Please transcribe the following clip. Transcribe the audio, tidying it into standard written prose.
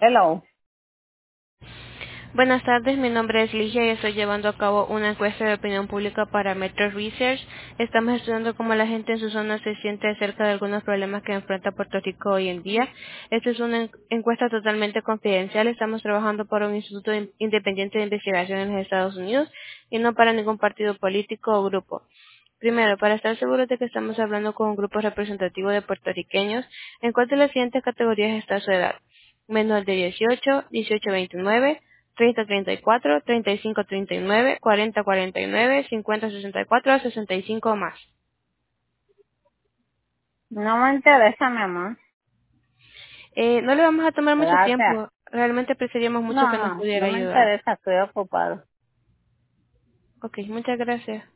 Hello. Buenas tardes, mi nombre es Ligia y estoy llevando a cabo una encuesta de opinión pública para Metro Research. Estamos estudiando cómo la gente en su zona se siente acerca de algunos problemas que enfrenta Puerto Rico hoy en día. Esta es una encuesta totalmente confidencial. Estamos trabajando para un instituto independiente de investigación en los Estados Unidos y no para ningún partido político o grupo. Primero, para estar seguros de que estamos hablando con un grupo representativo de puertorriqueños, ¿en cuál de las siguientes categorías está su edad? Menor de 18, 18 a 29, 30 a 34, 35 a 39, 40 a 49, 50 a 64, 65 o más. No me interesa, mi amor. No le vamos a tomar mucho Gracias. tiempo. Realmente apreciaríamos mucho No, que nos no, pudiera no me ayudar. interesa, estoy ocupado. Ok, muchas gracias.